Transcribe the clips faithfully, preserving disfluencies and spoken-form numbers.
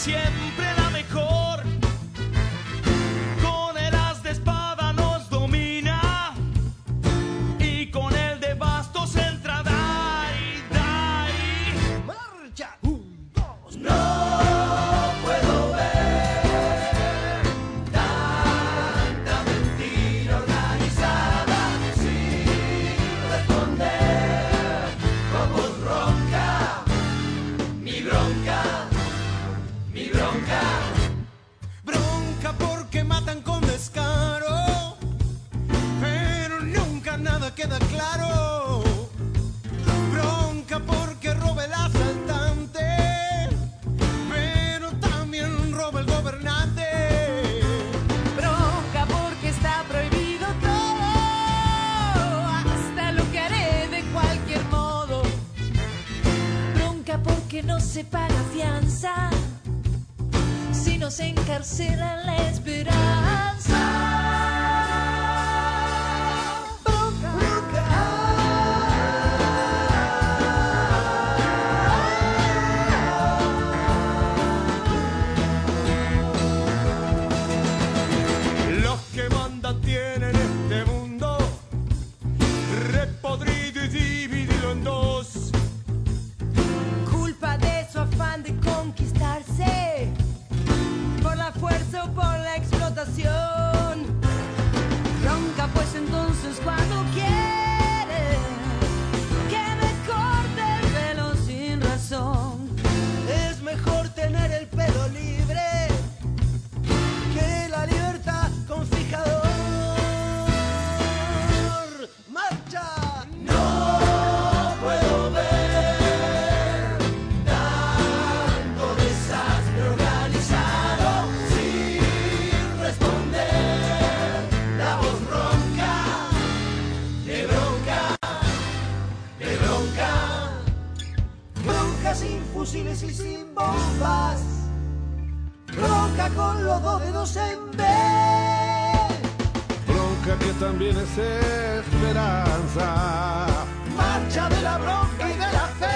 siempre la mejor. Con el as de espada nos domina y con el de bastos entra Dai, Dai. ¡Marcha! Un, dos, No puedo ver tanta mentira organizada sin responder con voz ronca. Mi bronca, mi bronca. bronca porque matan con descaro, pero nunca nada queda claro. Bronca porque roba el asaltante, pero también roba el gobernante. Bronca porque está prohibido todo, hasta lo que haré de cualquier modo. Bronca porque no se paga fianza, si nos encarcelan la esperanza. Bronca, Los que mandan tienen este mundo repodrido y dividido en dos. culpa de su afán de conquistarse por la fuerza o por la explotación. Bronca pues entonces cuando quiere que me corte el pelo sin razón. Es mejor tener el pelo libre que la libertad con fijador. ¡Marcha! No puedo ver tanto desastre organizado sin responder. La voz ronca, de bronca, de bronca. Bronca sin fusiles y sin bombas. Bronca con los dos dedos en B. Bronca que también es esperanza. Marcha de la bronca y de la fe.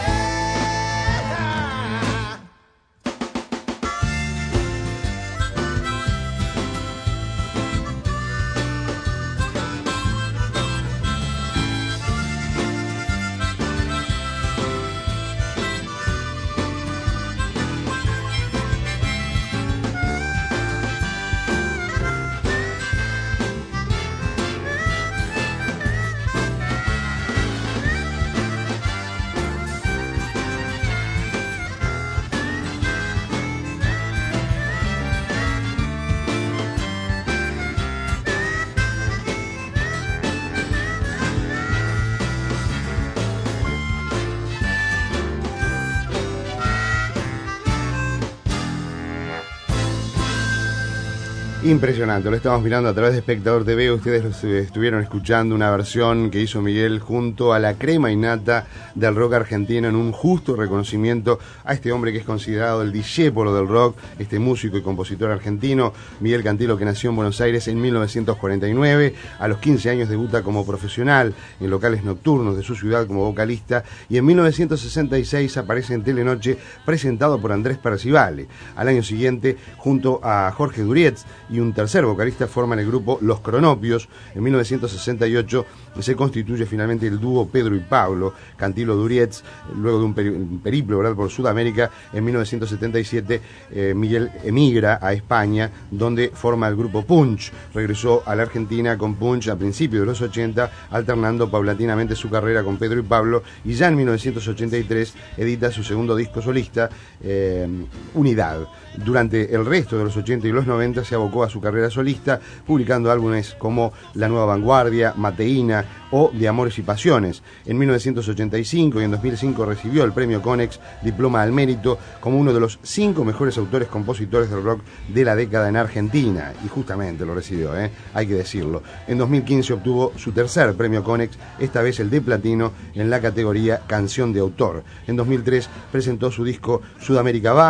Impresionante, lo estamos mirando a través de Espectador T V. Ustedes los, eh, estuvieron escuchando una versión que hizo Miguel junto a la crema innata del rock argentino, en un justo reconocimiento a este hombre que es considerado el discípulo del rock, este músico y compositor argentino, Miguel Cantilo, que nació en Buenos Aires en mil novecientos cuarenta y nueve. A los quince años debuta como profesional en locales nocturnos de su ciudad como vocalista, y en mil novecientos sesenta y seis aparece en Telenoche presentado por Andrés Percivale. Al año siguiente, junto a Jorge Durietz y un tercer vocalista, forman el grupo Los Cronopios. En mil novecientos sesenta y ocho se constituye finalmente el dúo Pedro y Pablo, Cantilo Durietz. Luego de un, peri un periplo, ¿verdad?, por Sudamérica, en mil novecientos setenta y siete eh, Miguel emigra a España, donde forma el grupo Punch. Regresó a la Argentina con Punch a principios de los ochenta, alternando paulatinamente su carrera con Pedro y Pablo, y ya en mil novecientos ochenta y tres edita su segundo disco solista, eh, Unidad. Durante el resto de los ochenta y los noventa se abocó a su carrera solista, publicando álbumes como La Nueva Vanguardia, Mateína o De Amores y Pasiones. En mil novecientos ochenta y cinco y en dos mil cinco recibió el premio Conex, diploma al mérito, como uno de los cinco mejores autores-compositores del rock de la década en Argentina. Y justamente lo recibió, ¿eh? Hay que decirlo. En dos mil quince obtuvo su tercer premio Conex, esta vez el de platino, en la categoría Canción de Autor. En dos mil tres presentó su disco Sudamérica Va.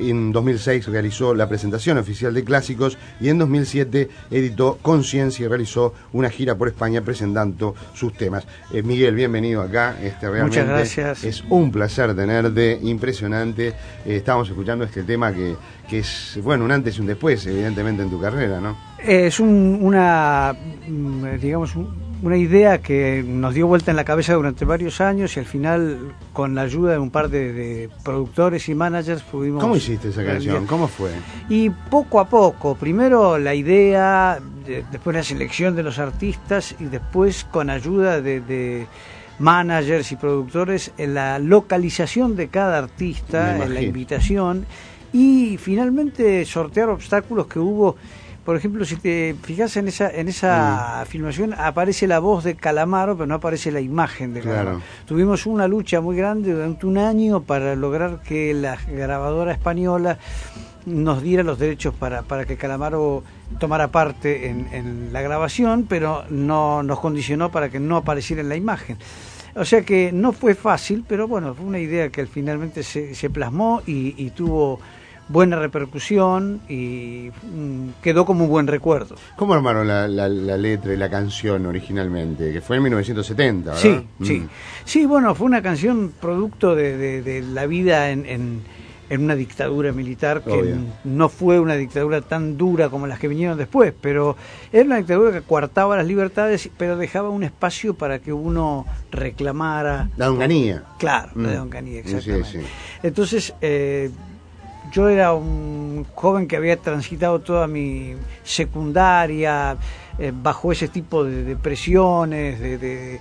en dos mil seis realizó la presentación oficial de clásicos y en dos mil siete editó Conciencia y realizó una gira por España presentando sus temas. Eh, Miguel, bienvenido acá. Este, realmente Muchas gracias. Es un placer tenerte, impresionante. Eh, estábamos escuchando este tema que, que es, bueno, un antes y un después, evidentemente, en tu carrera, ¿no? Es un, una, digamos, un, una idea que nos dio vuelta en la cabeza durante varios años y al final, con la ayuda de un par de, de productores y managers, pudimos... ¿Cómo hiciste esa canción? ¿Cómo fue? Y poco a poco, primero la idea, de, después la selección de los artistas y después con ayuda de... de managers y productores, en la localización de cada artista, en la invitación y finalmente sortear obstáculos que hubo. Por ejemplo, si te fijas en esa en esa mm. filmación aparece la voz de Calamaro, pero no aparece la imagen de Calamaro. Claro. Tuvimos una lucha muy grande durante un año para lograr que la grabadora española nos diera los derechos para, para que Calamaro tomara parte en, en la grabación, pero no nos condicionó para que no apareciera en la imagen. O sea que no fue fácil, pero bueno, fue una idea que finalmente se, se plasmó y, y tuvo buena repercusión y mm, quedó como un buen recuerdo. ¿Cómo armaron la, la, la letra y la canción originalmente? Que fue en mil novecientos setenta, ¿verdad? Sí, mm. sí. Sí, bueno, fue una canción producto de, de, de la vida en... en en una dictadura militar que Obvio. no fue una dictadura tan dura como las que vinieron después, pero era una dictadura que coartaba las libertades, pero dejaba un espacio para que uno reclamara... La donganía. Claro, mm. la donganía, exactamente. Sí, sí. Entonces, eh, yo era un joven que había transitado toda mi secundaria eh, bajo ese tipo de, de presiones, de... de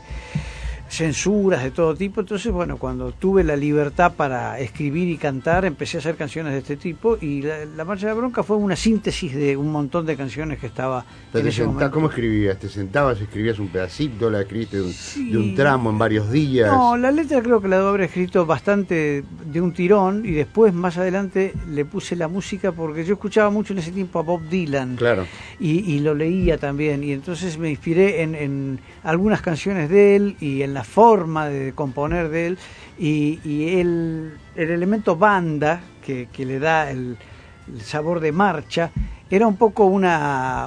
censuras de todo tipo, entonces bueno, cuando tuve la libertad para escribir y cantar, empecé a hacer canciones de este tipo y la, la Marcha de la Bronca fue una síntesis de un montón de canciones que estaba Pero en ese sentá, momento. ¿Cómo escribías? ¿Te sentabas, escribías un pedacito, la escribiste de un, sí. de un tramo en varios días? No, la letra creo que la debo haber escrito bastante de un tirón y después más adelante le puse la música porque yo escuchaba mucho en ese tiempo a Bob Dylan. Claro. Y, y lo leía también y entonces me inspiré en, en algunas canciones de él y en la forma de componer de él y, y el, el elemento banda que, que le da el, el sabor de marcha era un poco una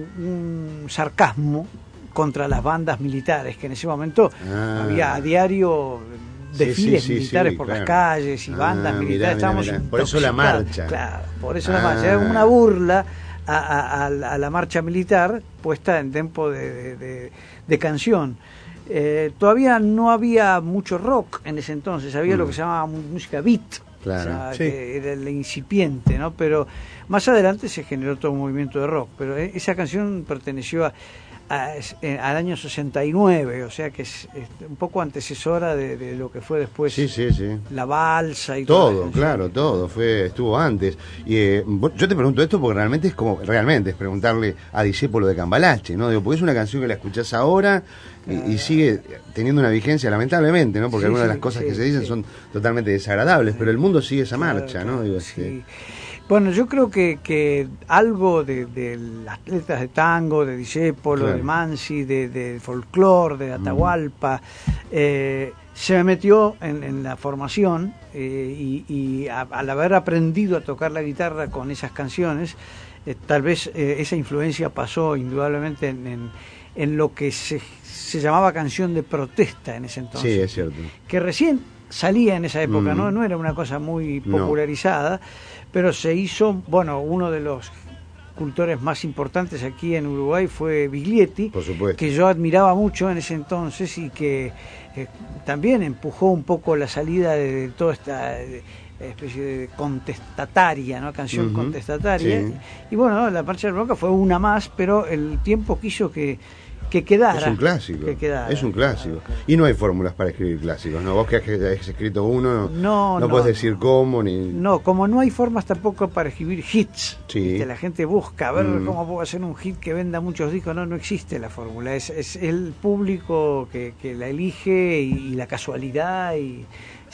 un sarcasmo contra las bandas militares que en ese momento ah. había a diario desfiles sí, sí, militares sí, por claro. las calles y bandas ah, militares. Mirá, mirá, mirá. Por eso la marcha. Claro, por eso ah. la marcha. Era una burla a, a, a la marcha militar puesta en tempo de, de, de, de canción. Eh, todavía no había mucho rock en ese entonces, había mm. lo que se llamaba música beat, claro. o sea, sí. que era el incipiente, ¿no? Pero más adelante se generó todo un movimiento de rock, pero esa canción perteneció a, a, a, al año sesenta y nueve, o sea que es, es un poco antecesora de, de lo que fue después sí, sí, sí. la balsa y todo, claro, todo, fue estuvo antes. Y eh, yo te pregunto esto porque realmente es como, realmente es preguntarle a Discépolo de Cambalache, ¿no? Digo, porque es una canción que la escuchás ahora y, y sigue teniendo una vigencia, lamentablemente, ¿no? Porque sí, algunas de las cosas sí, que se dicen sí. son totalmente desagradables, pero el mundo sigue esa claro, marcha, claro, ¿no? Digo, sí. este... Bueno, yo creo que, que algo de, de las letras de tango, de Discépolo, claro. de Mansi, de, de folclore, de Atahualpa, mm. eh, se me metió en, en la formación eh, y, y a, al haber aprendido a tocar la guitarra con esas canciones, eh, tal vez eh, esa influencia pasó indudablemente en, en, en lo que se, se llamaba canción de protesta en ese entonces. Sí, es cierto. Que recién salía en esa época, mm. ¿no? No era una cosa muy popularizada. No. Pero se hizo, bueno, uno de los cultores más importantes aquí en Uruguay fue Biglietti, por supuesto, que yo admiraba mucho en ese entonces y que eh, también empujó un poco la salida de, de toda esta de, especie de contestataria, ¿no? Canción uh-huh. contestataria. Sí. Y, y bueno, la Marcha de la Bronca fue una más, pero el tiempo quiso que que quedara. Es un clásico. Que quedara, es un clásico. Claro. Y no hay fórmulas para escribir clásicos, ¿no? Vos que has escrito uno, no, no, no podés decir cómo ni... No, como no hay formas tampoco para escribir hits, sí. que la gente busca a ver mm. cómo puedo hacer un hit que venda muchos discos, no, no existe la fórmula. Es, es el público que, que la elige y, y la casualidad y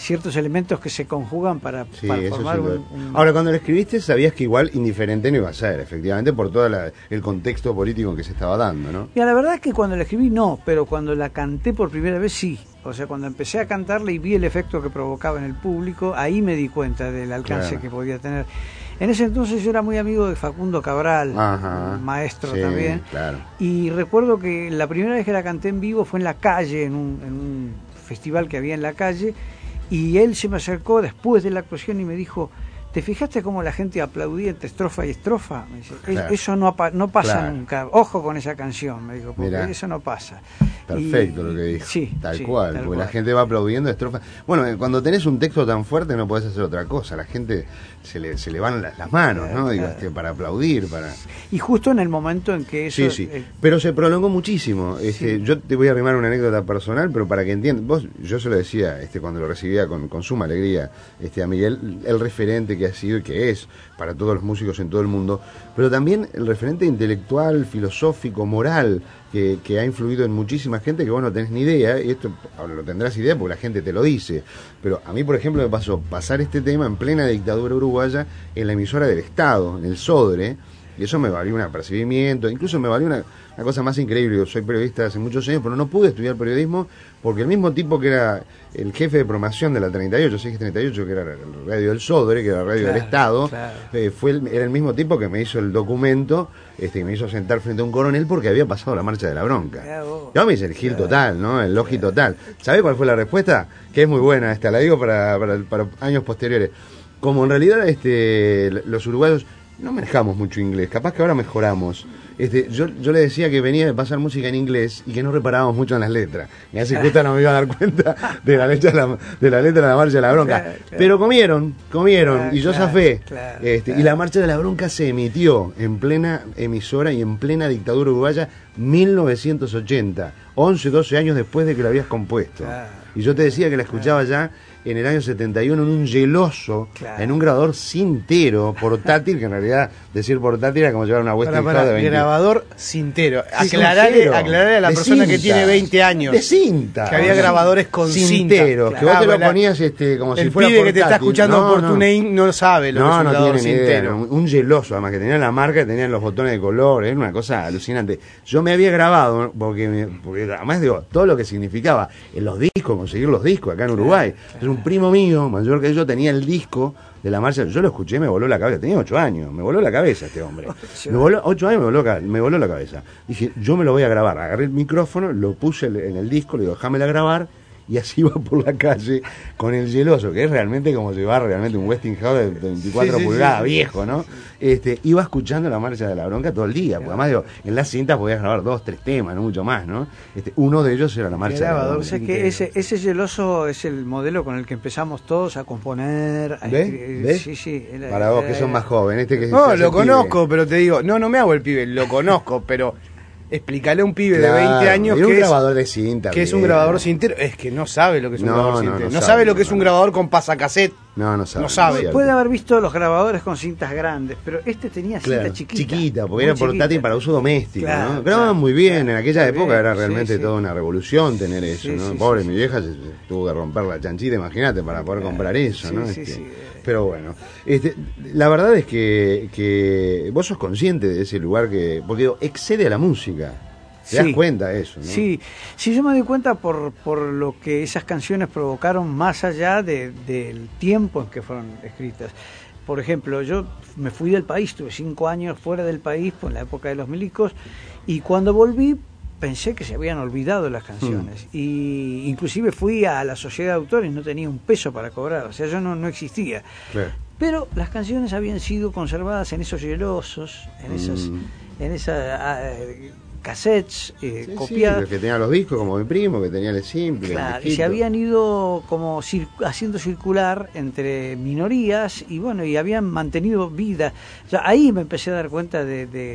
ciertos elementos que se conjugan para, Sí, para eso formar sin duda. un, un... Ahora, cuando lo escribiste sabías que igual indiferente no iba a ser, efectivamente, por todo la, el contexto político en que se estaba dando, ¿no? Mira, la verdad es que cuando la escribí no, pero cuando la canté por primera vez sí. O sea, cuando empecé a cantarla y vi el efecto que provocaba en el público, ahí me di cuenta del alcance Claro. que podía tener. En ese entonces yo era muy amigo de Facundo Cabral, Ajá. maestro Sí, también, claro. y recuerdo que la primera vez que la canté en vivo fue en la calle, en un, en un festival que había en la calle, y él se me acercó después de la actuación y me dijo: ¿te fijaste cómo la gente aplaudía entre estrofa y estrofa? Me dice, Claro. eso no, apa- no pasa Claro. nunca, ojo con esa canción, me dijo, porque Mirá. eso no pasa. Perfecto Y- lo que dijo. Sí, tal sí, cual, tal porque cual. la gente va aplaudiendo estrofa. Bueno, eh, cuando tenés un texto tan fuerte no podés hacer otra cosa. La gente se le, se le van las, las manos, ¿no? Digo, este, para aplaudir, para... Y justo en el momento en que eso... Sí, sí. eh, Pero se prolongó muchísimo. Este, Sí. Yo te voy a arrimar una anécdota personal, pero para que entiendas. Vos, yo se lo decía este, cuando lo recibía con, con suma alegría este, a Miguel, el referente que ha sido y que es para todos los músicos en todo el mundo, pero también el referente intelectual, filosófico, moral, que, que ha influido en muchísima gente que vos no tenés ni idea, y esto ahora lo tendrás idea porque la gente te lo dice. Pero a mí, por ejemplo, me pasó pasar este tema en plena dictadura uruguaya en la emisora del Estado, en el Sodre, y eso me valió un apercibimiento, incluso me valió una, una cosa más increíble. Yo soy periodista hace muchos años, pero no pude estudiar periodismo porque el mismo tipo que era el jefe de promoción de la treinta y ocho, seis treinta y ocho, que era el radio del Sodre, que era el radio Claro, del Estado, claro. eh, fue el, era el mismo tipo que me hizo el documento, este, y me hizo sentar frente a un coronel porque había pasado la marcha de la bronca. Mirá vos. Yo me hice el gil total, ¿no? El logi total. ¿Sabés cuál fue la respuesta? Que es muy buena esta, la digo para, para, para años posteriores. Como en realidad este, los uruguayos no manejamos mucho inglés, capaz que ahora mejoramos. Este, yo, yo le decía que venía de pasar música en inglés y que no reparábamos mucho en las letras. Y así justo no me iba a dar cuenta de la letra de la, de la, letra de la marcha de la bronca. Claro, claro. Pero comieron, comieron, Claro, y yo claro, zafé. claro, este, claro. Y la marcha de la bronca se emitió en plena emisora y en plena dictadura uruguaya, mil novecientos ochenta, once, doce años después de que la habías compuesto. Claro. Y yo te decía que la escuchaba ya en el año setenta y uno en un geloso, Claro. en un grabador cintero, portátil, que en realidad decir portátil era como llevar una Para, Westinghouse para, de veinte. grabador cintero. Sí, aclarale, sincero. aclarale a la De persona que cinta. tiene veinte años. De cinta. Que había grabadores con cinteros, cinta. que vos te lo Claro, ponías este, como si el fuera pibe que te está portátil. escuchando No, por no. TuneIn no sabe lo que es No, un no grabador tienen idea. cintero. Un, un geloso, además, que tenía la marca, tenían los botones de color, era una cosa alucinante. Yo me había grabado, porque, me- porque además digo, todo lo que significaba en los discos, conseguir los discos acá en Uruguay. Entonces, un primo mío, mayor que yo, tenía el disco de la marcha. Yo lo escuché, me voló la cabeza. Tenía ocho años, me voló la cabeza este hombre. Me voló, ocho años me voló, ca- me voló la cabeza. Dije, yo me lo voy a grabar. Agarré el micrófono, lo puse en el disco, le digo, déjamela grabar. Y así iba por la calle con el geloso, que es realmente como llevar realmente un Westinghouse de veinticuatro Sí, sí, pulgadas, sí, sí. viejo, ¿no? Este, iba escuchando la marcha de la bronca todo el día, porque además digo, en la cinta podías grabar dos, tres temas, no mucho más, ¿no? Este, uno de ellos era la marcha de la grabador, bronca. O sea que ese, ese geloso es el modelo con el que empezamos todos a componer. A ¿Ves? escribir. ¿Ves? Sí, sí. era- Para vos que era- son más jóvenes, este que se No, hace lo pibe. conozco, pero te digo, no, no me hago el pibe, lo conozco, pero explícale a un pibe Claro, de veinte años y un que es, grabador de cinta. que es un bien. grabador cintero. Es que no sabe lo que es un No, grabador no, cintero. no No, sabe, sabe lo que no, es un no. grabador con pasacassette. No, no sabe. No sabe. es cierto. Puede haber visto los grabadores con cintas grandes, pero este tenía Claro, cinta chiquita. porque muy era portátil chiquita. para uso doméstico, Claro, ¿no? Grababan claro, muy bien, claro, en aquella muy época bien, era sí, realmente sí. toda una revolución tener eso, Sí, ¿no? sí, Pobre sí, mi sí. vieja se, se tuvo que romper la chanchita, imagínate, para poder comprar eso, sí, ¿no? sí, Este, sí. Pero bueno, este, la verdad es que, que vos sos consciente de ese lugar que, porque digo, excede a la música. ¿Te das Sí. cuenta de eso, no? Sí, sí, yo me doy cuenta por, por lo que esas canciones provocaron más allá de- del tiempo en que fueron escritas. Por ejemplo, yo me fui del país, tuve cinco años fuera del país, pues en la época de los milicos, y cuando volví pensé que se habían olvidado las canciones. Y inclusive fui a la sociedad de autores, no tenía un peso para cobrar, o sea, yo no, no existía. Claro. Pero las canciones habían sido conservadas en esos hielosos, en esas, Mm. en esas ah, cassettes eh, Sí, sí, copiadas. el que tenía los discos, como mi primo, que tenía el simple, el Claro, y disquito. se habían ido como cir- haciendo circular entre minorías y bueno, y habían mantenido vida. O sea, ahí me empecé a dar cuenta de, de,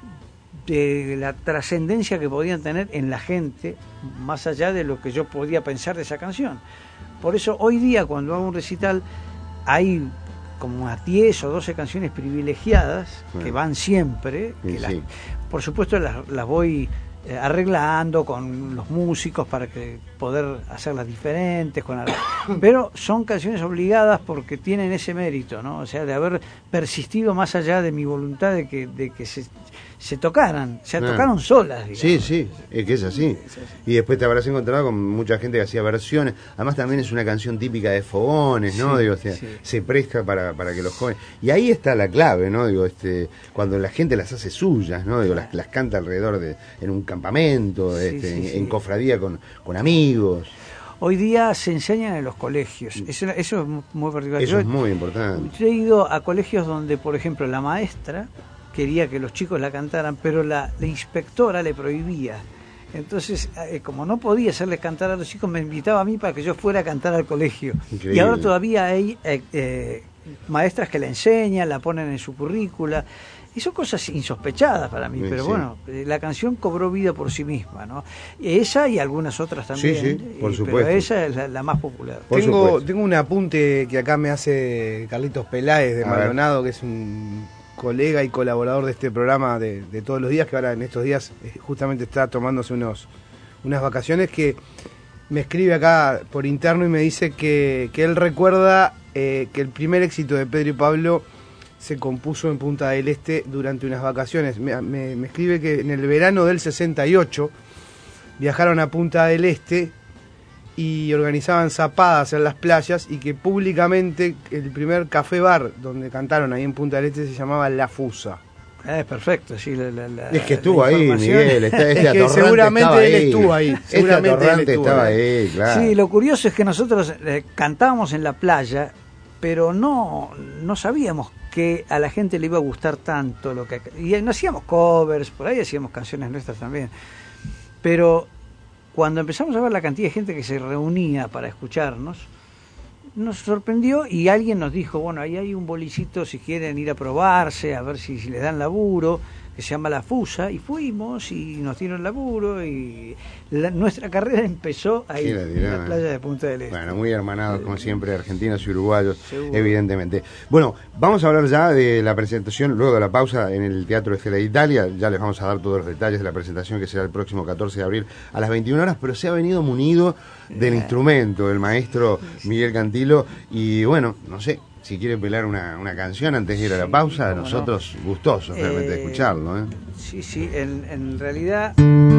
de la trascendencia que podían tener en la gente, más allá de lo que yo podía pensar de esa canción. Por eso hoy día cuando hago un recital hay como unas diez o doce canciones privilegiadas que Bueno. van siempre, Sí, que las- sí. por supuesto las, las voy eh, arreglando con los músicos para que poder hacerlas diferentes, con algo. Pero son canciones obligadas porque tienen ese mérito, ¿no? O sea, de haber persistido más allá de mi voluntad de que, de que se, se tocaran, se Claro. tocaron solas, digamos. Sí, sí, es que es así. Y después te habrás encontrado con mucha gente que hacía versiones. Además también es una canción típica de fogones, ¿no? Sí, Digo, o sea, sí. se presta para, para que los jóvenes... Y ahí está la clave, ¿no? Digo, este, cuando la gente las hace suyas, ¿no? Digo, las, las canta alrededor de, en un campamento, Sí, este, sí, en, sí. en cofradía con, con amigos. Hoy día se enseñan en los colegios, eso, eso es muy particular. Eso Yo- es muy importante. Yo he ido a colegios donde, por ejemplo, la maestra quería que los chicos la cantaran, pero la, la inspectora le prohibía. Entonces, eh, como no podía hacerles cantar a los chicos, me invitaba a mí para que yo fuera a cantar al colegio. Increíble. Y ahora todavía hay eh, eh, maestras que la enseñan, la ponen en su currícula. Y son cosas insospechadas para mí, Sí, pero sí. bueno, eh, la canción cobró vida por sí misma, ¿no? Esa y algunas otras también. Sí, sí, por y- supuesto. Pero esa es la, la más popular. Por Tengo, supuesto. tengo un apunte que acá me hace Carlitos Peláez de A ver. Maldonado, que es un colega y colaborador de este programa de, de todos los días, que ahora en estos días eh, justamente está tomándose unos unas vacaciones, que me escribe acá por interno y me dice que, que él recuerda eh, que el primer éxito de Pedro y Pablo se compuso en Punta del Este durante unas vacaciones. Me, me- me escribe que en el verano del sesenta y ocho viajaron a Punta del Este y organizaban zapadas en las playas, y que públicamente el primer café bar donde cantaron ahí en Punta del Este se llamaba La Fusa. Ah, es perfecto, sí. La, la- la- Es que la estuvo ahí, información. Miguel. Este, este Es que atorrante seguramente estaba él ahí. estuvo ahí, Este seguramente él atorrante estuvo estaba ahí. ahí, claro. Sí, lo curioso es que nosotros eh, cantábamos en la playa, pero no, no sabíamos que a la gente le iba a gustar tanto lo que... Y no hacíamos covers, por ahí hacíamos canciones nuestras también. Pero cuando empezamos a ver la cantidad de gente que se reunía para escucharnos, nos sorprendió y alguien nos dijo, bueno, ahí hay un bolicito si quieren ir a probarse, a ver si, si les dan laburo, que se llama La Fusa, y fuimos y nos dieron laburo y la- nuestra carrera empezó ahí, Sí, la en dirán. la playa de Punta del Este. Bueno, muy hermanados como siempre, argentinos y uruguayos, Seguro. evidentemente. Bueno, vamos a hablar ya de la presentación, luego de la pausa en el Teatro Estela de Italia. Ya les vamos a dar todos los detalles de la presentación, que será el próximo catorce de abril a las veintiuna horas, pero se ha venido munido del instrumento, el maestro Miguel Cantilo. Y bueno, no sé, si quiere pelar una, una canción antes de ir a la Sí, pausa, cómo no. nosotros gustosos realmente de Eh, escucharlo, ¿eh? Sí, sí, en, en realidad...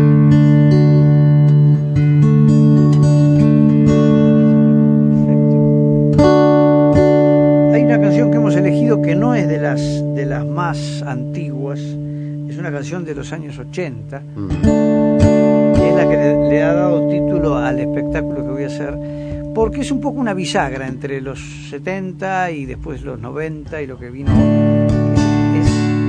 Hay una canción que hemos elegido que no es de las, de las más antiguas, es una canción de los años ochenta, Mm. que es la que le, le ha dado título al espectáculo que voy a hacer, porque es un poco una bisagra entre los setenta y después los noventa y lo que vino. Es,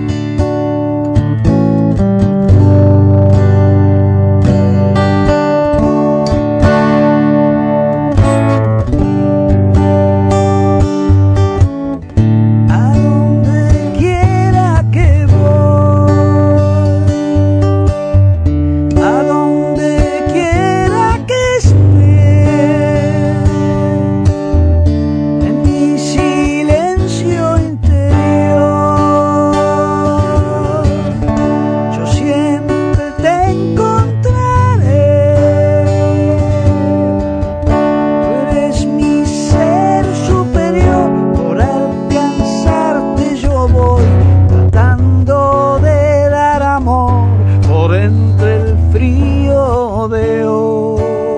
a donde quiera que voy, a donde quiera que esté, en mi silencio interior, yo siempre te encontraré. Tú eres mi ser superior, por alcanzarte yo voy, tratando de dar amor por entre el frío de hoy.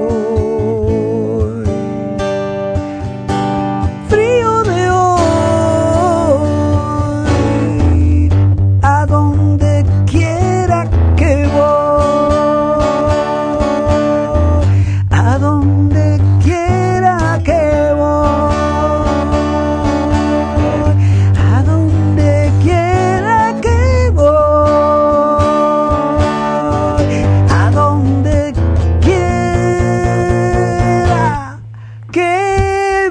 Frío de hoy, a donde quiera que voy, a donde quiera que voy, a donde quiera que voy, a donde quiera que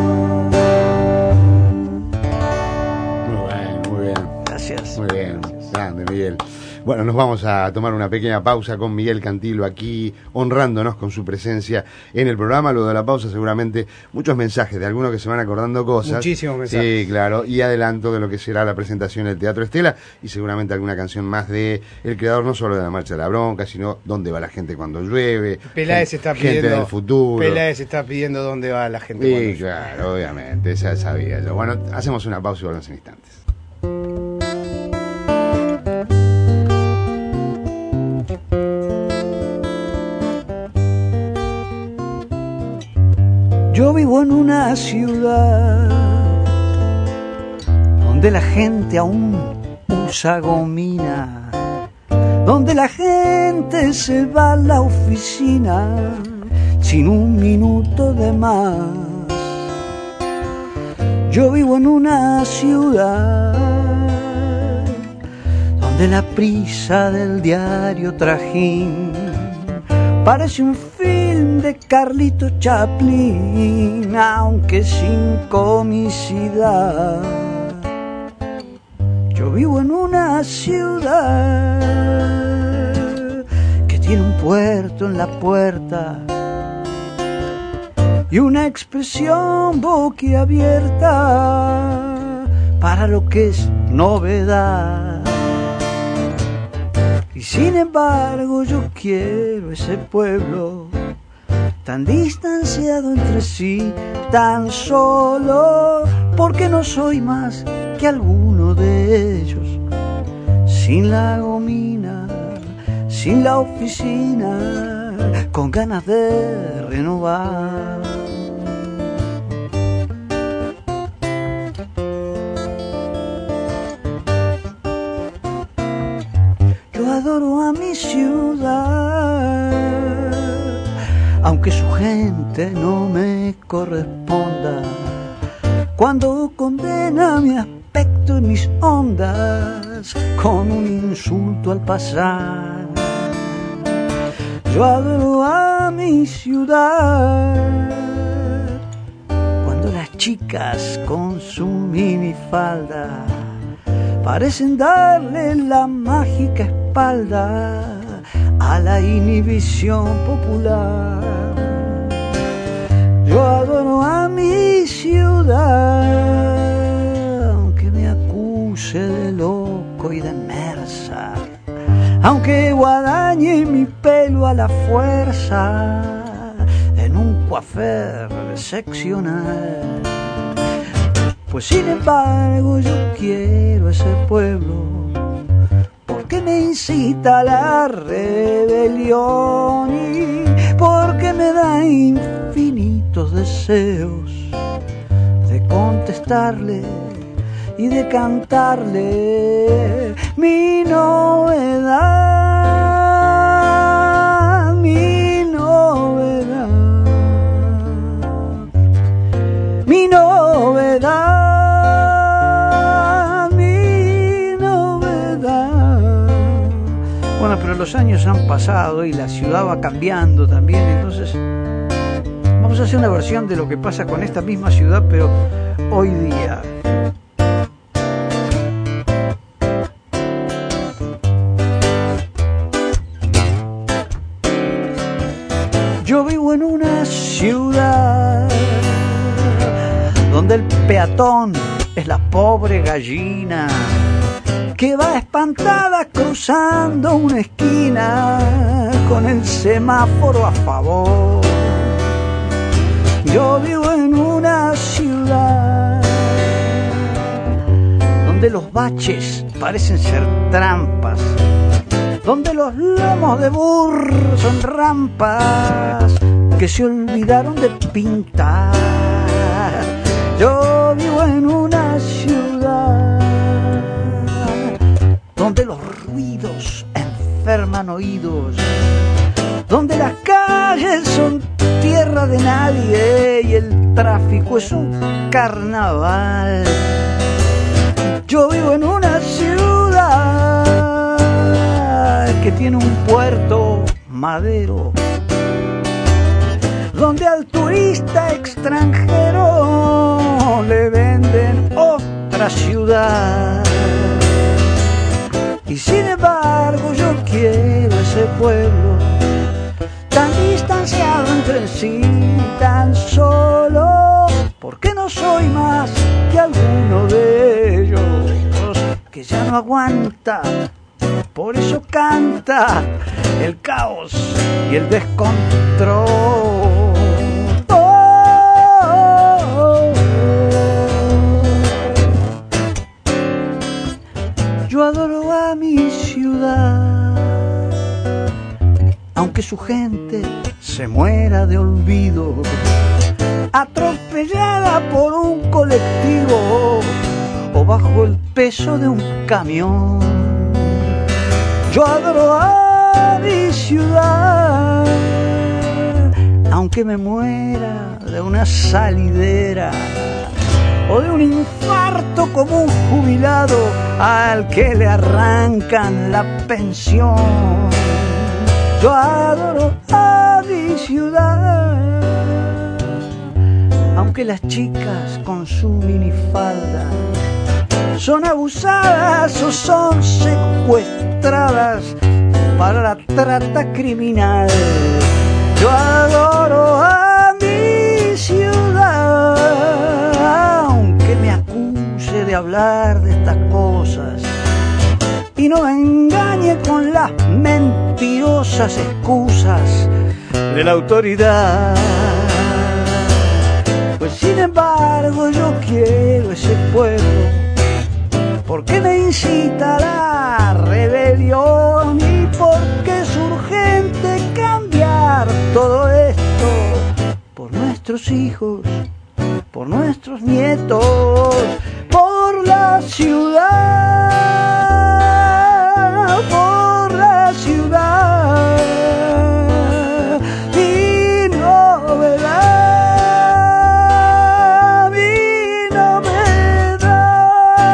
voy. Muy bien, muy bien. Gracias. Muy bien. Gracias. Grande, Miguel. Bueno, nos vamos a tomar una pequeña pausa con Miguel Cantilo aquí, honrándonos con su presencia en el programa. Luego de la pausa, seguramente muchos mensajes de algunos que se van acordando cosas. Muchísimos mensajes. Sí, claro. Y adelanto de lo que será la presentación del Teatro Estela y seguramente alguna canción más de el creador, no solo de La Marcha de la Bronca, sino Dónde va la gente cuando llueve. Peláez gente, está pidiendo. Gente del futuro. Peláez está pidiendo dónde va la gente. Sí, claro, obviamente. Esa sabía yo. Bueno, hacemos una pausa y volvemos en instantes. Yo vivo en una ciudad donde la gente aún usa gomina, donde la gente se va a la oficina sin un minuto de más. Yo vivo en una ciudad donde la prisa del diario Trajín parece un film de Carlito Chaplin, aunque sin comicidad. Yo vivo en una ciudad que tiene un puerto en la puerta y una expresión boquiabierta para lo que es novedad. Y sin embargo yo quiero ese pueblo tan distanciado entre sí, tan solo, porque no soy más que alguno de ellos, sin la gomina, sin la oficina, con ganas de renovar. Adoro a mi ciudad, aunque su gente no me corresponda. Cuando condena mi aspecto y mis ondas con un insulto al pasar. Yo adoro a mi ciudad, cuando las chicas con su minifalda parecen darle la mágica espalda a la inhibición popular. Yo adoro a mi ciudad, aunque me acuse de loco y de mersa, aunque guadañe mi pelo a la fuerza en un coafer seccional. Pues sin embargo yo quiero ese pueblo porque me incita a la rebelión y porque me da infinitos deseos de contestarle y de cantarle mi novedad, mi novedad, mi novedad. Bueno, pero los años han pasado y la ciudad va cambiando también, entonces vamos a hacer una versión de lo que pasa con esta misma ciudad, pero hoy día. Yo vivo en una ciudad donde el peatón es la pobre gallina que va espantada cruzando una esquina con el semáforo a favor. Yo vivo en una ciudad donde los baches parecen ser trampas, donde los lomos de burro son rampas que se olvidaron de pintar. Yo vivo en una ciudad donde los ruidos enferman oídos, donde las calles son tierra de nadie y el tráfico es un carnaval. Yo vivo en una ciudad que tiene un puerto madero, donde al turista extranjero le venden otra ciudad. Y sin embargo yo quiero ese pueblo tan distanciado entre sí, tan solo, porque no soy más que alguno de ellos que ya no aguanta, por eso canta el caos y el descontrol. Oh, yo adoro a mi ciudad, aunque su gente se muera de olvido, atropellada por un colectivo o bajo el peso de un camión. Yo adoro a mi ciudad, aunque me muera de una salidera o de un infarto como un jubilado al que le arrancan la pensión. Yo adoro a mi ciudad, aunque las chicas con su minifalda son abusadas o son secuestradas para la trata criminal. Yo adoro a mi ciudad, aunque me acuse de hablar de estas cosas y no me engañe con las mentirosas excusas de la autoridad. Pues sin embargo yo quiero ese pueblo, porque me incita a la rebelión y porque es urgente cambiar todo esto por nuestros hijos, por nuestros nietos, por la ciudad, por la ciudad. Mi novedad, mi novedad.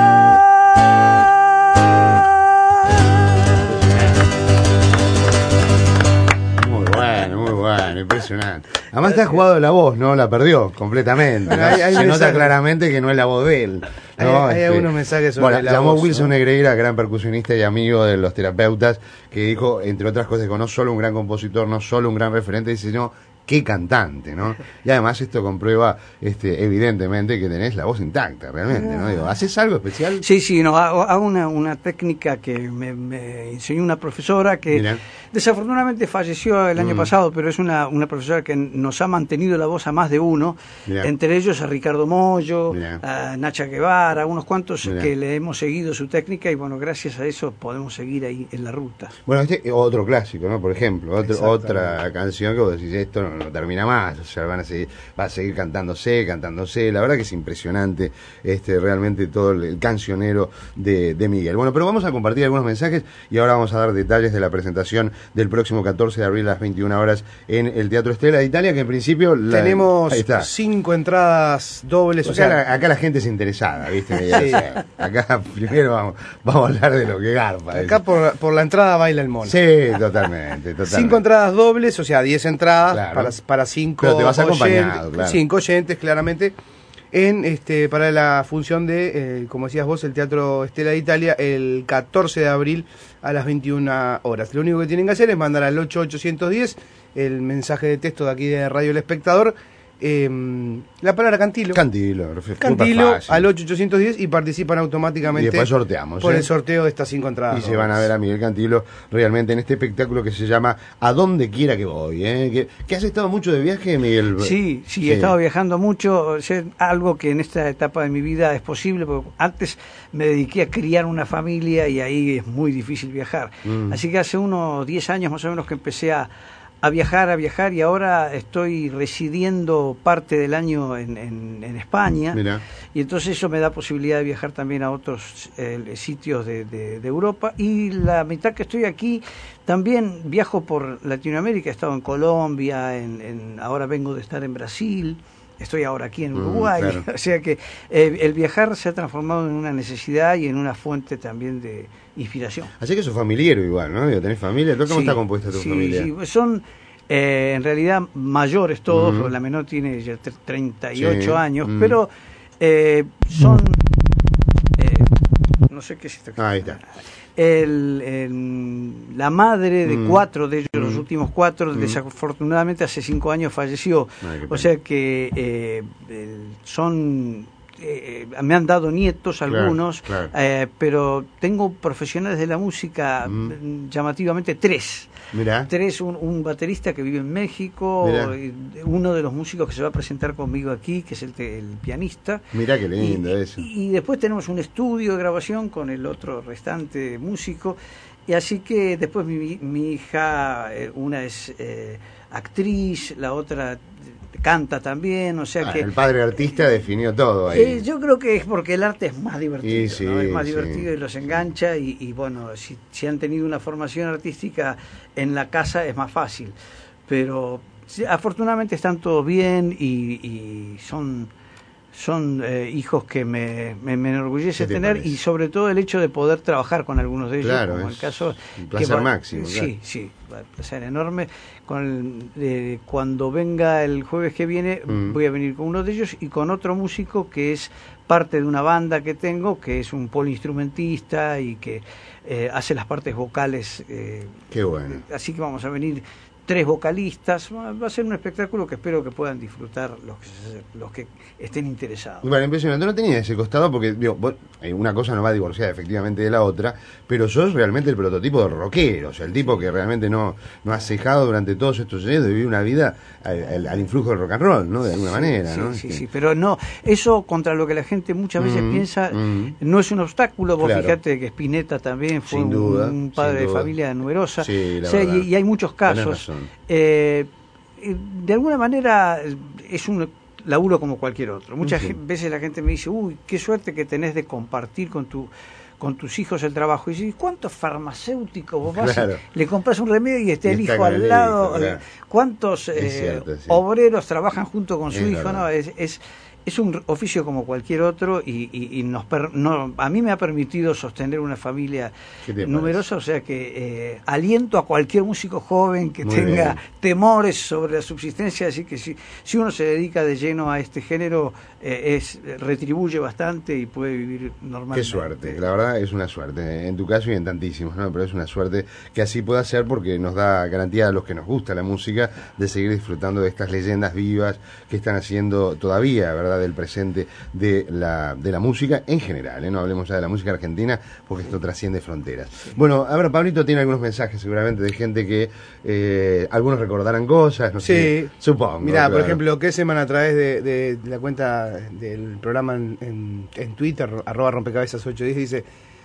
Muy bueno, muy bueno, impresionante. Además está jugado la voz, ¿no? La perdió completamente, ¿no? Hay- hay Se nota mensajes. claramente que no es la voz de él, ¿no? Hay- hay algunos mensajes sobre bueno, la llamó voz, Wilson ¿no? Negreira, gran percusionista y amigo de los terapeutas, que dijo, entre otras cosas, que no solo un gran compositor, no solo un gran referente, sino qué cantante, ¿no? Y además esto comprueba, este, evidentemente, que tenés la voz intacta, realmente, ¿no? Digo, ¿haces algo especial? Sí, sí, no, hago, hago una, una técnica que me, me enseñó una profesora que Mirá. desafortunadamente falleció el año Mm. pasado, pero es una, una profesora que nos ha mantenido la voz a más de uno, Mirá. entre ellos a Ricardo Mollo, Mirá. a Nacha Guevara, unos cuantos Mirá. que le hemos seguido su técnica y bueno, gracias a eso podemos seguir ahí en la ruta. Bueno, este es otro clásico, ¿no? Por ejemplo, otro- Exactamente. otra canción que vos decís, esto no, no termina más, o sea, van a seguir, va a seguir cantándose, cantándose, la verdad que es impresionante, este, realmente todo el, el cancionero de, de Miguel. Bueno, pero vamos a compartir algunos mensajes y ahora vamos a dar detalles de la presentación del próximo catorce de abril a las veintiuna horas en el Teatro Stella de Italia, que en principio... la- Tenemos ahí está. cinco entradas dobles. O sea, la- acá la gente es interesada, ¿viste? Sí. O sea, acá primero vamos, vamos a hablar de lo que garpa. acá por, por la entrada baila el mono. Sí, totalmente, totalmente. Cinco entradas dobles, o sea, diez entradas Claro. para, para cinco Pero te vas acompañado, oyentes, claro. cinco oyentes, claramente, en este para la función de, eh, como decías vos, el Teatro Stella de Italia, el catorce de abril a las veintiuna horas. Lo único que tienen que hacer es mandar al ocho ocho uno cero el mensaje de texto de aquí de Radio El Espectador, eh, la palabra Cantilo. Cantilo, Cantilo superfácil. al ocho ocho uno cero y participan automáticamente Y después sorteamos, por ¿eh? el sorteo de estas cinco entradas. Y se van a ver a Miguel Cantilo realmente en este espectáculo que se llama A donde quiera que voy, ¿eh? Que, que has estado mucho de viaje, Miguel. Sí, sí, he estado viajando mucho, o sea, algo que en esta etapa de mi vida es posible, porque antes me dediqué a criar una familia y ahí es muy difícil viajar. Mm. Así que hace unos diez años más o menos que empecé a, a viajar, a viajar y ahora estoy residiendo parte del año en, en, en España. Mirá. Y entonces eso me da posibilidad de viajar también a otros eh, sitios de, de, de Europa. Y la mitad que estoy aquí, también viajo por Latinoamérica. He estado en Colombia, en, en, ahora vengo de estar en Brasil, estoy ahora aquí en Uruguay. Mm, claro. O sea que eh, el viajar se ha transformado en una necesidad y en una fuente también de inspiración. Así que sos familiero igual, ¿no? Digo, ¿tenés familia? ¿Cómo Sí, está compuesta tu sí, familia? sí, son eh, en realidad mayores todos, Ujú. porque la menor tiene ya tre- treinta y ocho Sí, años, mm. pero eh, son, eh, no no sé qué es esto. Ah, ahí está. El, el- la madre de Mm. cuatro de ellos, Mm. los últimos cuatro, Mm. desafortunadamente hace cinco años falleció. Ay, qué O pena. sea que eh, el- son... eh, me han dado nietos Claro, algunos, claro. eh, pero tengo profesionales de la música Mm. llamativamente tres. Mirá. Tres, un, un baterista que vive en México, Mirá. y uno de los músicos que se va a presentar conmigo aquí, que es el, te- el pianista. Mirá qué lindo y, eso. y después tenemos un estudio de grabación con el otro restante músico. Y así que después mi, mi hija, eh, una es eh, actriz, la otra canta también, o sea Ah, que... el padre artista definió todo ahí. Eh, yo creo que es porque el arte es más divertido, Y sí, ¿no? Es más sí. divertido y los engancha y, y bueno, si, si han tenido una formación artística en la casa es más fácil, pero sí, afortunadamente están todos bien y, y son son eh, hijos que me, me, me enorgullece ¿Qué te tener parece? y sobre todo el hecho de poder trabajar con algunos de ellos, Claro, como es el caso un placer va- máximo, sí, claro. sí, va a placer enorme. Con el- eh, cuando venga el jueves que viene Mm. voy a venir con uno de ellos y con otro músico que es parte de una banda que tengo, que es un poliinstrumentista y que eh, hace las partes vocales. eh, Qué bueno. Así que vamos a venir tres vocalistas. Va va a ser un espectáculo que espero que puedan disfrutar los que, se- los que estén interesados. Bueno, impresionante. No tenía ese costado porque, digo, vos- eh, una cosa no va divorciada efectivamente de la otra, pero sos realmente el prototipo del rockero, o sea, el tipo que realmente no, no ha cejado durante todos estos años de vivir una vida al, al- al influjo del rock and roll, ¿no? De alguna manera, Sí, ¿no? sí, Este, sí, pero no, eso contra lo que la gente muchas veces Mm, piensa, mm. no es un obstáculo. Vos Claro. fíjate que Spinetta también fue Sin un, duda, un padre sin de duda. familia numerosa. Sí, la O sea, verdad. y, y hay muchos Tenés casos. razón. Eh, eh, de alguna manera eh, es un laburo como cualquier otro. Muchas Sí. ge- veces la gente me dice, uy, qué suerte que tenés de compartir con tu con tus hijos el trabajo. Y dices, ¿cuántos farmacéuticos vos vas? Claro. Le compras un remedio y está Y el está hijo con al el lado. hijo, claro. ¿Cuántos Es eh, cierto, sí. obreros trabajan junto con su Es hijo? verdad. No, es, es, es un oficio como cualquier otro y, y, y nos per- no, a mí me ha permitido sostener una familia ¿Qué te numerosa, o sea que eh, aliento a cualquier músico joven que Muy tenga bien. temores sobre la subsistencia, así que si, si uno se dedica de lleno a este género, eh, es retribuye bastante y puede vivir normalmente. Qué suerte, la verdad es una suerte, en tu caso y en tantísimos, ¿no? Pero es una suerte que así pueda ser porque nos da garantía a los que nos gusta la música de seguir disfrutando de estas leyendas vivas que están haciendo todavía, ¿verdad?, del presente de la, de la música en general, ¿eh? No hablemos ya de la música argentina porque esto trasciende fronteras. Bueno, a ver, Pablito tiene algunos mensajes seguramente de gente que eh, algunos recordarán cosas, no sé, Sí, supongo. Mirá, por claro. ejemplo, Kesseman a través de, de la cuenta del programa en, en, en Twitter, arroba rompecabezas ocho diez, dice: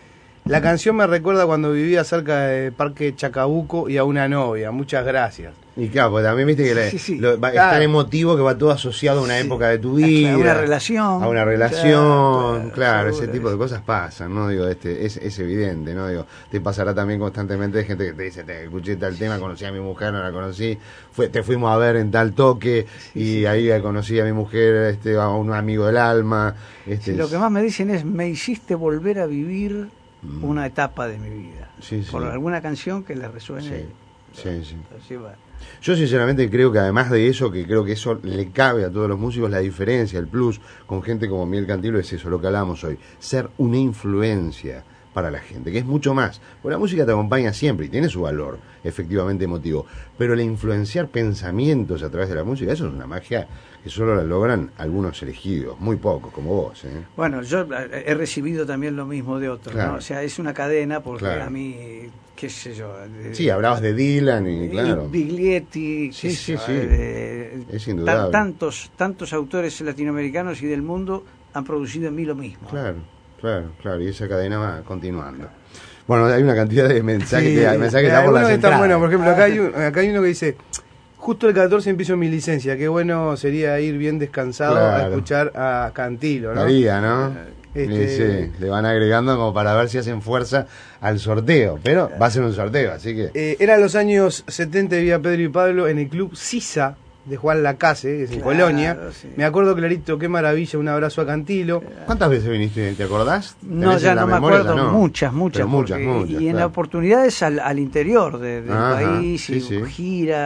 la canción me recuerda cuando vivía cerca del Parque Chacabuco y a una novia. Muchas gracias. Y claro, pues también viste que la- Sí, sí. lo- va- es Claro. tan emotivo que va todo asociado a una Sí. época de tu vida. A una relación. A una relación, Claro, claro, claro, ese seguro. tipo de cosas pasan, ¿no? Digo, este, es, es evidente, ¿no? Digo, te pasará también constantemente de gente que te dice, te escuché tal tema, conocí a mi mujer, no la conocí, fue, te fuimos a ver en tal toque, y ahí conocí a mi mujer, este, a un amigo del alma. Este, Sí, lo que más me dicen es, me hiciste volver a vivir una etapa de mi vida. Sí, sí. Por alguna canción que le resuene. Sí, sí, sí. Así va. Yo sinceramente creo que además de eso, que creo que eso le cabe a todos los músicos, la diferencia, el plus con gente como Miguel Cantilo es eso, lo que hablamos hoy, ser una influencia para la gente, que es mucho más. Porque la música te acompaña siempre y tiene su valor, efectivamente emotivo, pero el influenciar pensamientos a través de la música, eso es una magia que solo la logran algunos elegidos, muy pocos, como vos, ¿eh? Bueno, yo eh, he recibido también lo mismo de otros, Claro. ¿no? O sea, es una cadena porque Claro. a mí, qué sé yo... de- Sí, hablabas de Dylan y claro. y Biglietti, Sí, qué sí, sé yo, sí. eh, Es tan- indudable. tantos, tantos autores latinoamericanos y del mundo han producido en mí lo mismo. Claro, claro, claro, y esa cadena va continuando. Bueno, hay una cantidad de mensajes, Sí, de mensajes eh, ya por algunos las que están entradas. buenos. Por ejemplo, acá hay, un- acá hay uno que dice: justo el catorce empiezo mi licencia. Qué bueno sería ir bien descansado a Claro. escuchar a Cantilo, ¿no? Haría, ¿no? Este- Sí, sí, le van agregando como para ver si hacen fuerza al sorteo, pero va a ser un sorteo, así que... Eh, eran los años setenta, vivía Pedro y Pablo en el club Sisa de Juan Lacase, que es en Claro, Colonia. sí. Me acuerdo clarito, qué maravilla, un abrazo a Cantilo. ¿Cuántas veces viniste? ¿Te acordás? No, ¿Tenés ya en la no me memoria? acuerdo, Ya no. muchas, muchas. Pero muchas, porque- muchas, y en claro. oportunidades al, al interior de- del Ajá, país, sí, y sí. giras.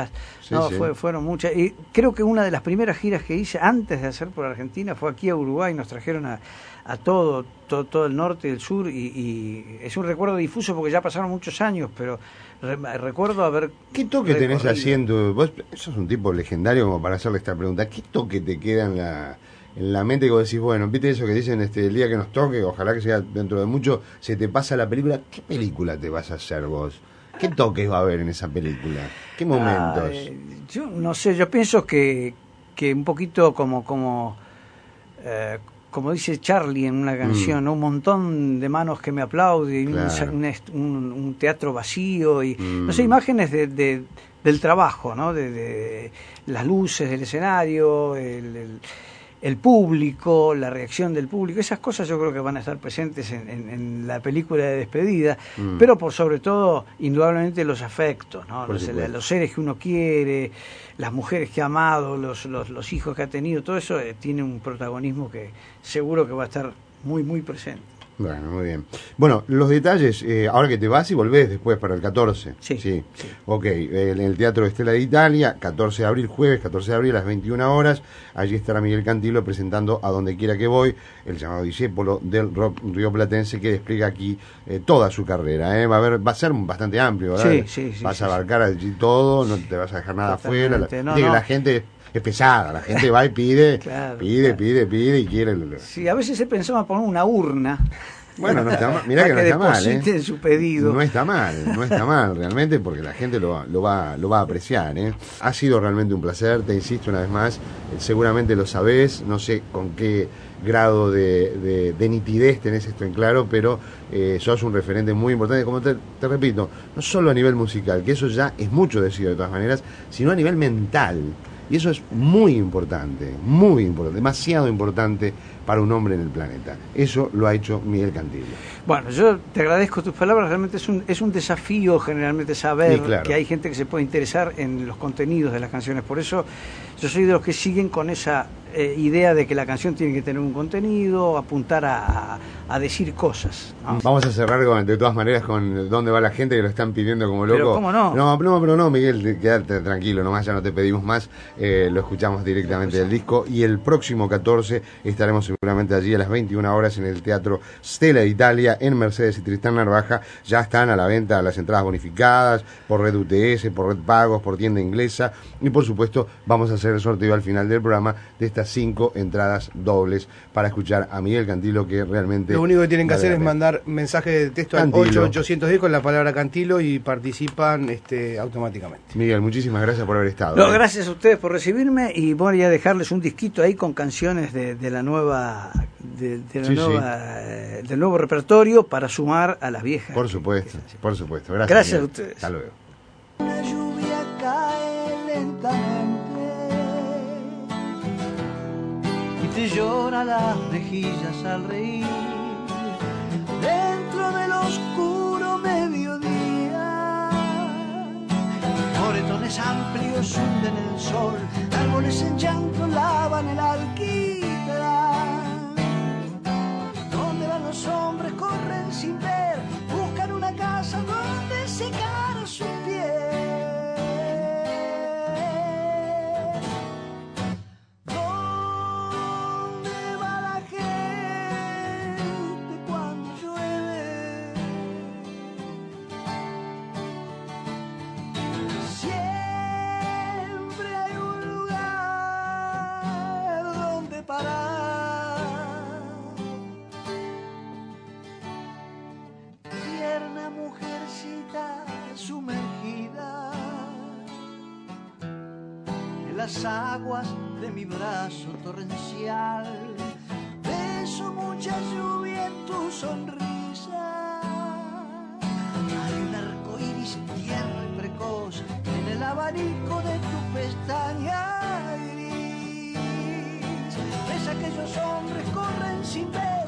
Sí, no, sí. Fue, fueron muchas. Y creo que una de las primeras giras que hice antes de hacer por Argentina fue aquí a Uruguay. Nos trajeron a, a todo, todo, todo el norte y el sur. Y, y es un recuerdo difuso porque ya pasaron muchos años, pero re, recuerdo haber. ¿Qué toque tenés recorrido. haciendo? Vos sos un tipo legendario como para hacerle esta pregunta. ¿Qué toque te queda en la, en la mente que vos decís, bueno, viste eso que dicen este el día que nos toque, ojalá que sea dentro de mucho, se te pasa la película? ¿Qué película te vas a hacer vos? ¿Qué toques va a haber en esa película? ¿Qué momentos? Ah, eh, yo no sé, yo pienso que, que un poquito como como eh, como dice Charlie en una canción, Mm. ¿no? Un montón de manos que me aplauden, Claro. un, un, un teatro vacío y Mm. no sé, imágenes de, de, del trabajo, ¿no? De, de las luces del escenario, el, el, el público, la reacción del público, esas cosas yo creo que van a estar presentes en, en, en la película de despedida, Mm. pero por sobre todo, indudablemente los afectos, ¿no? Por Los, supuesto. los seres que uno quiere, las mujeres que ha amado, los, los, los hijos que ha tenido, todo eso eh, tiene un protagonismo que seguro que va a estar muy, muy presente. Bueno, muy bien. Bueno, los detalles, eh, ahora que te vas y volvés después para el catorce. Sí, Sí. sí. Ok, eh, en el Teatro Estela de Italia, catorce de abril, jueves, catorce de abril a las veintiuna horas. Allí estará Miguel Cantilo presentando A Donde Quiera que Voy, el llamado discípulo del rock rioplatense que despliega aquí eh, toda su carrera. ¿eh? Va a haber, va a ser bastante amplio, ¿verdad? Sí, sí, sí, Vas sí, a abarcar allí todo, no te vas a dejar nada afuera. La, Totalmente, no, viste que no. la gente es pesada, la gente va y pide, Claro, pide, claro. pide, pide y quiere. Sí, a veces he pensado en poner una urna. Bueno, no está mal. Mirá que no para está mal, ¿eh? depositen su pedido. No está mal, no está mal realmente porque la gente lo va, lo va, lo va a apreciar, ¿eh? Ha sido realmente un placer, te insisto una vez más, eh, seguramente lo sabés, no sé con qué grado de, de, de nitidez tenés esto en claro, pero eh, sos un referente muy importante, como te, te repito, no solo a nivel musical, que eso ya es mucho decir de todas maneras, sino a nivel mental. Y eso es muy importante, muy importante, demasiado importante para un hombre en el planeta. Eso lo ha hecho Miguel Cantilo. Bueno, yo te agradezco tus palabras, realmente es un, es un desafío generalmente saber Sí, claro. que hay gente que se puede interesar en los contenidos de las canciones, por eso yo soy de los que siguen con esa eh, idea de que la canción tiene que tener un contenido, apuntar a, a, a decir cosas, ¿no? Vamos a cerrar con, de todas maneras con dónde va la gente que lo están pidiendo como loco. Pero, ¿cómo no? No, no, pero no, Miguel, quédate tranquilo, nomás ya no te pedimos más, eh, lo escuchamos directamente del disco y el próximo catorce estaremos seguramente allí a las veintiuna horas en el Teatro Stella de Italia en Mercedes y Tristán Narvaja. Ya están a la venta las entradas bonificadas por Red U T S, por Red Pagos, por Tienda Inglesa y por supuesto vamos a hacer el sorteo al final del programa de estas cinco entradas dobles para escuchar a Miguel Cantilo, que realmente Lo único que tienen que vale hacer la es pena. mandar mensaje de texto Cantilo. al ocho ochocientos diez con la palabra Cantilo y participan este, automáticamente. Miguel, muchísimas gracias por haber estado. No, ¿eh? gracias a ustedes por recibirme y voy a dejarles un disquito ahí con canciones de, de la nueva, de, de la Sí, nueva eh, del nuevo repertorio para sumar a las viejas. Por que- supuesto, que- por supuesto. Gracias. Gracias a Miguel. ustedes. Hasta luego. La lluvia cae lentamente y te llora las mejillas al reír. dentro del oscuro mediodía. Moretones amplios hunden el sol, Árboles en llanto lavan el alquitrán. Donde van los hombres corren sin ver, buscan una casa donde secar su piel. ¿Dónde va la gente cuando llueve? Siempre hay un lugar donde parar. Tierna mujercita sumergida en las aguas de mi brazo torrencial. beso mucha lluvia en tu sonrisa. Hay un arco iris tierno y precoz en el abanico de tu pestaña Ves aquellos hombres corren sin ver.